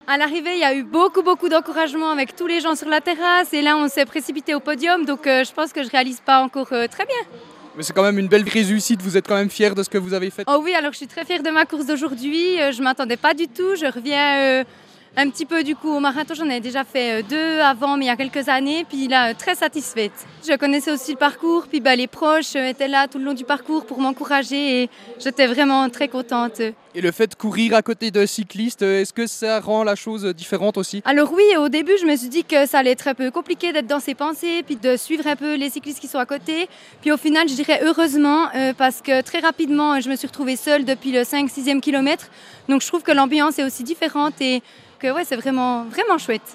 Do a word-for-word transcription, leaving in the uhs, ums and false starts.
À l'arrivée, il y a eu beaucoup, beaucoup d'encouragement avec tous les gens sur la terrasse. Et là, on s'est précipité au podium. Donc, euh, je pense que je ne réalise pas encore euh, très bien. Mais c'est quand même une belle réussite, vous êtes quand même fiers de ce que vous avez fait. Oh oui, alors je suis très fière de ma course d'aujourd'hui. Euh, je ne m'attendais pas du tout. Je reviens euh, un petit peu du coup au marathon. J'en ai déjà fait euh, deux avant, mais il y a quelques années. Puis là, euh, très satisfaite. Je connaissais aussi le parcours. Puis bah, les proches euh, étaient là tout le long du parcours pour m'encourager. Et j'étais vraiment très contente. Et le fait de courir à côté de cyclistes, est-ce que ça rend la chose différente aussi? Alors oui, au début, je me suis dit que ça allait être un peu compliqué d'être dans ses pensées, puis de suivre un peu les cyclistes qui sont à côté. Puis au final, je dirais heureusement, euh, parce que très rapidement, je me suis retrouvée seule depuis le cinq sixième kilomètre. Donc je trouve que l'ambiance est aussi différente et que ouais, c'est vraiment, vraiment chouette.